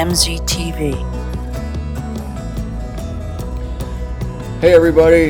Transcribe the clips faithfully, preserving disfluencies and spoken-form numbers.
M Z T V. Hey everybody,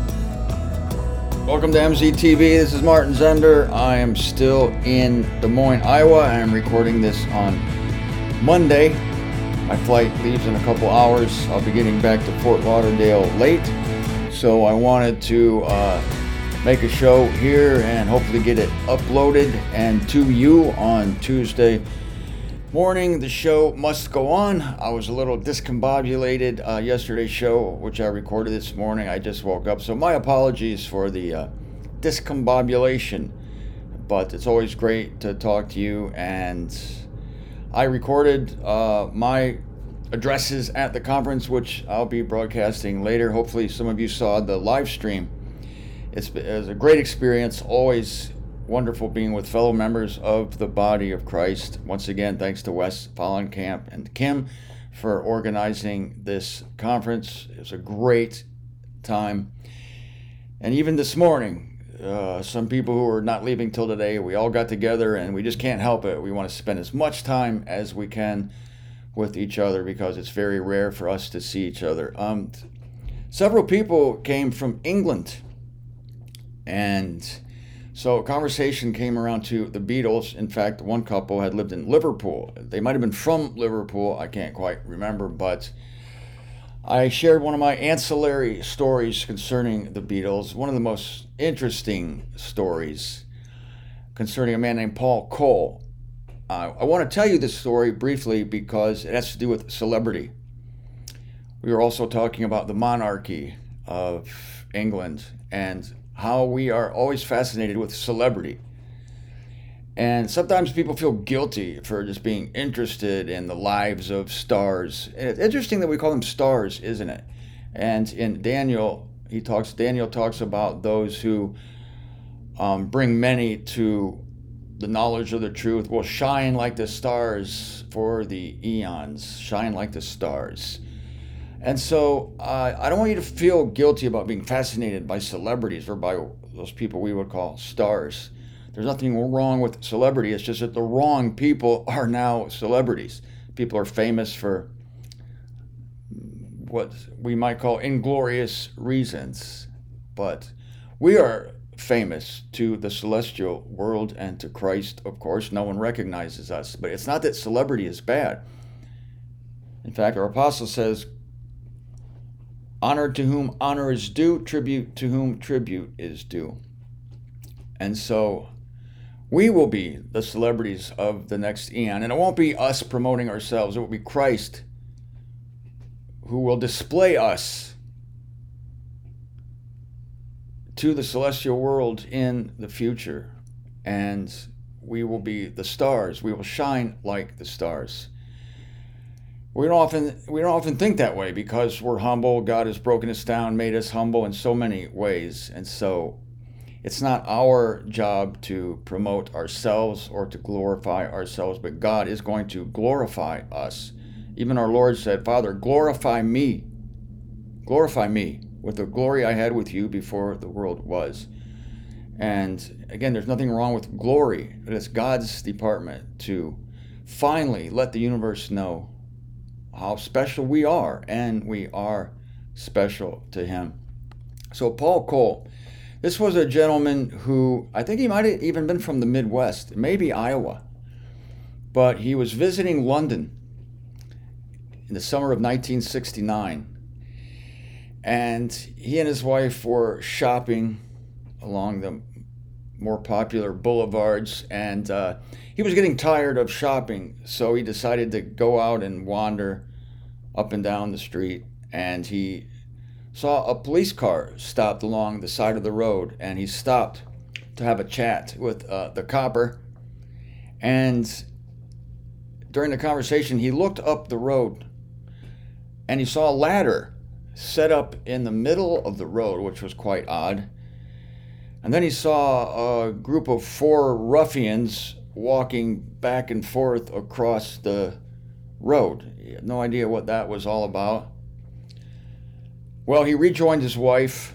welcome to M Z T V. This is Martin Zender. I am still in Des Moines, Iowa. I am recording this on Monday. My flight leaves in a couple hours. I'll be getting back to Fort Lauderdale late, so I wanted to uh, make a show here and hopefully get it uploaded and to you on Tuesday morning. The show must go on. I was a little discombobulated uh, yesterday's show, which I recorded this morning. I just woke up, so my apologies for the uh, discombobulation, but it's always great to talk to you. And I recorded uh, my addresses at the conference, which I'll be broadcasting later. Hopefully some of you saw the live stream. It's, it was a great experience, always wonderful being with fellow members of the body of Christ. Once again, thanks to Wes Fallenkamp and Kim for organizing this conference. It was a great time. And even this morning, uh, some people who are not leaving till today, we all got together and we just can't help it. We want to spend as much time as we can with each other because it's very rare for us to see each other. Um, several people came from England, and so a conversation came around to the Beatles. In fact, one couple had lived in Liverpool. They might have been from Liverpool. I can't quite remember, but I shared one of my ancillary stories concerning the Beatles. One of the most interesting stories concerning a man named Paul Cole. Uh, I want to tell you this story briefly because it has to do with celebrity. We were also talking about the monarchy of England and how we are always fascinated with celebrity. And sometimes people feel guilty for just being interested in the lives of stars. And it's interesting that we call them stars, isn't it? And in Daniel, he talks, Daniel talks about those who um, bring many to the knowledge of the truth will shine like the stars for the eons, shine like the stars. And so uh, I don't want you to feel guilty about being fascinated by celebrities or by those people we would call stars. There's nothing wrong with celebrity. It's just that the wrong people are now celebrities. People are famous for what we might call inglorious reasons. But we are famous to the celestial world and to Christ, of course. No one recognizes us. But it's not that celebrity is bad. In fact, our apostle says, honor to whom honor is due, tribute to whom tribute is due. And so we will be the celebrities of the next eon. And it won't be us promoting ourselves. It will be Christ who will display us to the celestial world in the future. And we will be the stars. We will shine like the stars. We don't often we don't often think that way because we're humble. God has broken us down, made us humble in so many ways. And so it's not our job to promote ourselves or to glorify ourselves, but God is going to glorify us. Even our Lord said, Father, glorify me. Glorify me with the glory I had with you before the world was. And again, there's nothing wrong with glory, but it's God's department to finally let the universe know how special we are, and we are special to him. So Paul Cole, this was a gentleman who, I think he might have even been from the Midwest, maybe Iowa, but he was visiting London in the summer of nineteen sixty-nine, and he and his wife were shopping along the more popular boulevards, and uh, he was getting tired of shopping, so he decided to go out and wander up and down the street, and he saw a police car stopped along the side of the road, and he stopped to have a chat with uh, the copper. And during the conversation, he looked up the road, and he saw a ladder set up in the middle of the road, which was quite odd. And then he saw a group of four ruffians walking back and forth across the road. He had no idea what that was all about. Well, he rejoined his wife,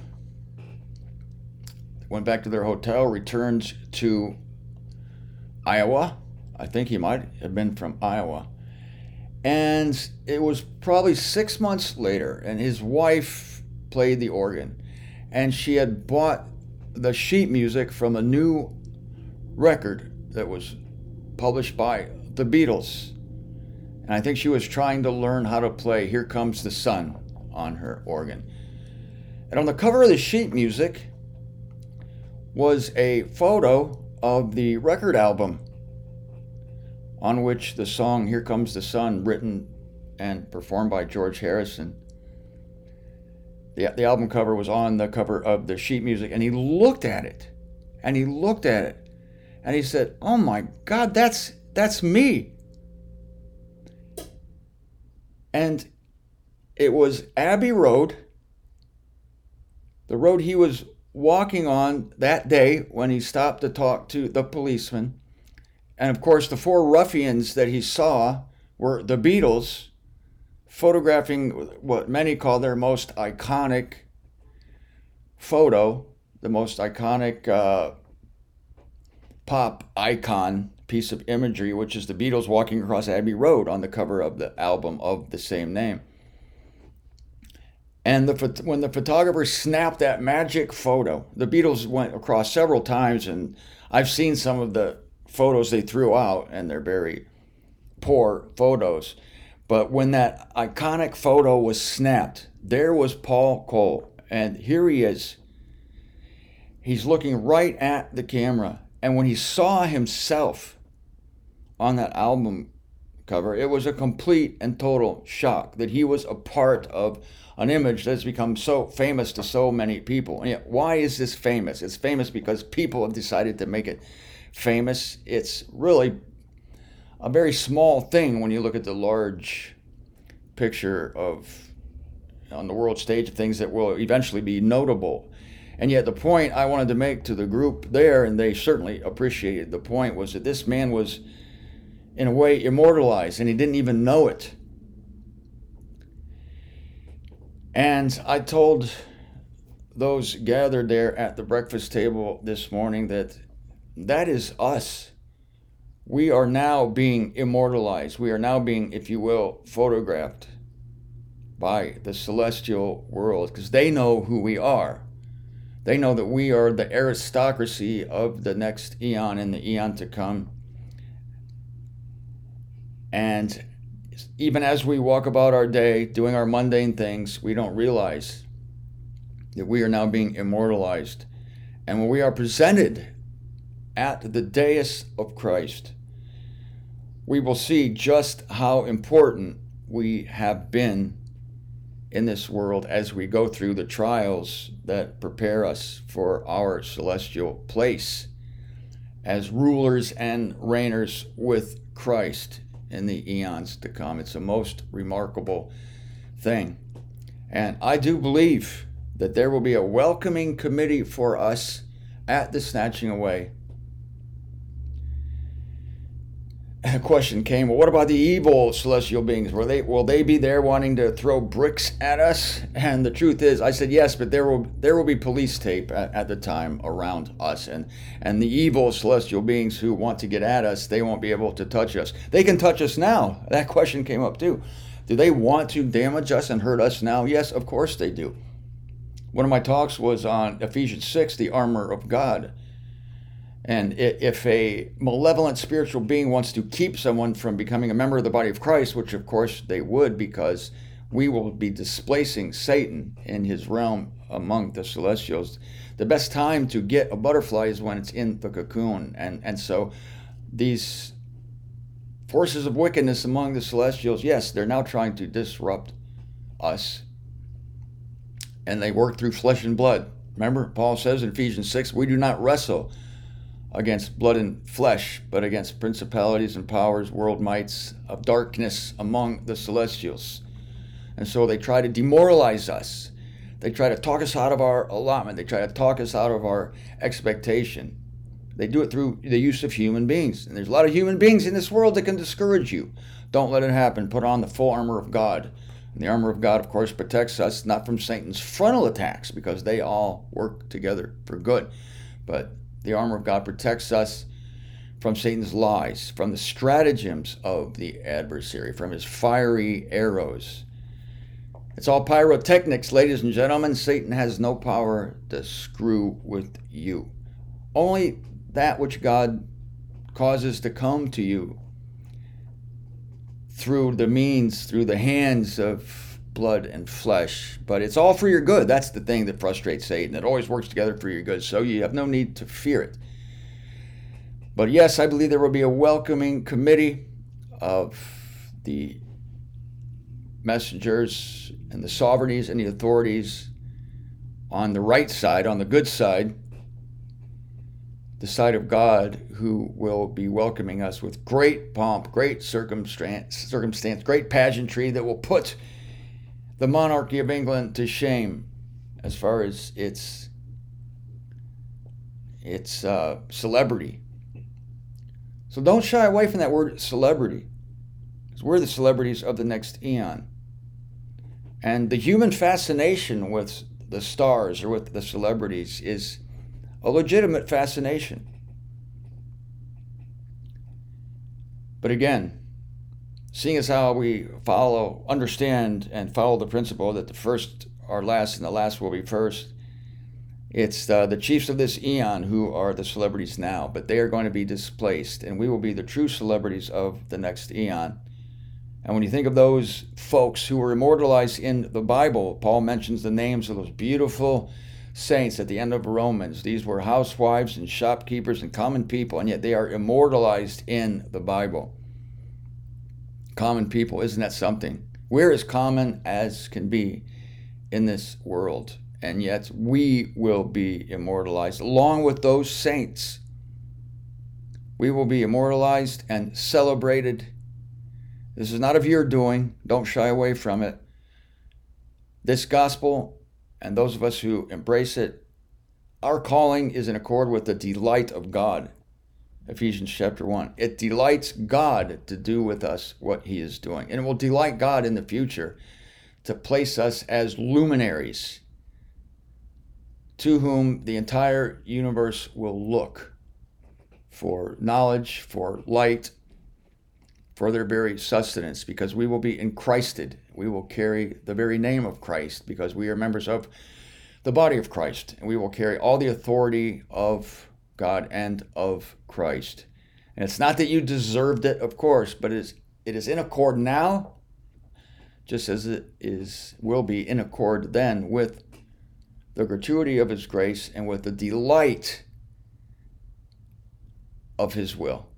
went back to their hotel, returned to Iowa. I think he might have been from Iowa. And it was probably six months later, and his wife played the organ. And she had bought the sheet music from a new record that was published by the Beatles. And I think she was trying to learn how to play Here Comes the Sun on her organ. And on the cover of the sheet music was a photo of the record album on which the song Here Comes the Sun, written and performed by George Harrison. The, the album cover was on the cover of the sheet music, and he looked at it, and he looked at it, and he said, "Oh my God, that's that's me." And it was Abbey Road, the road he was walking on that day when he stopped to talk to the policeman. And of course, the four ruffians that he saw were the Beatles, photographing what many call their most iconic photo, the most iconic uh, pop icon piece of imagery, which is the Beatles walking across Abbey Road on the cover of the album of the same name. And the, when the photographer snapped that magic photo, the Beatles went across several times, and I've seen some of the photos they threw out, and they're very poor photos. But when that iconic photo was snapped, there was Paul Cole, and here he is. He's looking right at the camera. And when he saw himself on that album cover, it was a complete and total shock that he was a part of an image that's become so famous to so many people. And yet, why is this famous? It's famous because people have decided to make it famous. It's really a very small thing when you look at the large picture of, on the world stage, of things that will eventually be notable. And yet the point I wanted to make to the group there, and they certainly appreciated the point, was that this man was in a way immortalized, and he didn't even know it. And I told those gathered there at the breakfast table this morning that that is us. We are now being immortalized. We are now being, if you will, photographed by the celestial world, because they know who we are. They know that we are the aristocracy of the next eon and the eon to come. And even as we walk about our day, doing our mundane things, we don't realize that we are now being immortalized. And when we are presented at the dais of Christ, we will see just how important we have been in this world as we go through the trials that prepare us for our celestial place as rulers and reigners with Christ in the eons to come. It's a most remarkable thing. And I do believe that there will be a welcoming committee for us at the snatching away. A question came, well, what about the evil celestial beings? Will they will they be there wanting to throw bricks at us? And the truth is, I said yes, but there will there will be police tape at, at the time around us, and and the evil celestial beings who want to get at us, they won't be able to touch us. They can touch us now. That question came up too. Do they want to damage us and hurt us now? Yes, of course they do. One of my talks was on Ephesians six, the armor of God. And if a malevolent spiritual being wants to keep someone from becoming a member of the body of Christ, which of course they would, because we will be displacing Satan in his realm among the celestials, the best time to get a butterfly is when it's in the cocoon. And, and so these forces of wickedness among the celestials, yes, they're now trying to disrupt us. And they work through flesh and blood. Remember, Paul says in Ephesians six, we do not wrestle against blood and flesh, but against principalities and powers, world mights of darkness among the celestials. And so they try to demoralize us. They try to talk us out of our allotment. They try to talk us out of our expectation. They do it through the use of human beings. And there's a lot of human beings in this world that can discourage you. Don't let it happen. Put on the full armor of God. And the armor of God, of course, protects us not from Satan's frontal attacks, because they all work together for good, but the armor of God protects us from Satan's lies, from the stratagems of the adversary, from his fiery arrows. It's all pyrotechnics, ladies and gentlemen. Satan has no power to screw with you. Only that which God causes to come to you through the means, through the hands of blood and flesh. But it's all for your good. That's the thing that frustrates Satan. It always works together for your good, so you have no need to fear it. But yes, I believe there will be a welcoming committee of the messengers and the sovereignties and the authorities on the right side, on the good side, the side of God, who will be welcoming us with great pomp, great circumstance, circumstance, great pageantry that will put the monarchy of England to shame as far as its, its uh, celebrity. So don't shy away from that word celebrity, because we're the celebrities of the next eon. And the human fascination with the stars or with the celebrities is a legitimate fascination. But again, seeing as how we follow, understand, and follow the principle that the first are last and the last will be first, it's uh, the chiefs of this eon who are the celebrities now, but they are going to be displaced, and we will be the true celebrities of the next eon. And when you think of those folks who were immortalized in the Bible, Paul mentions the names of those beautiful saints at the end of Romans. These were housewives and shopkeepers and common people, and yet they are immortalized in the Bible. Common people, isn't that something? We're as common as can be in this world, and yet we will be immortalized along with those saints. We will be immortalized and celebrated. This is not of your doing. Don't shy away from it. This gospel, and those of us who embrace it, our calling is in accord with the delight of God. Ephesians chapter one. It delights God to do with us what he is doing. And it will delight God in the future to place us as luminaries to whom the entire universe will look for knowledge, for light, for their very sustenance, because we will be enchristed. We will carry the very name of Christ because we are members of the body of Christ, and we will carry all the authority of God and of Christ. And it's not that you deserved it, of course, but it is, it is in accord now, just as it is will be in accord then with the gratuity of his grace and with the delight of his will.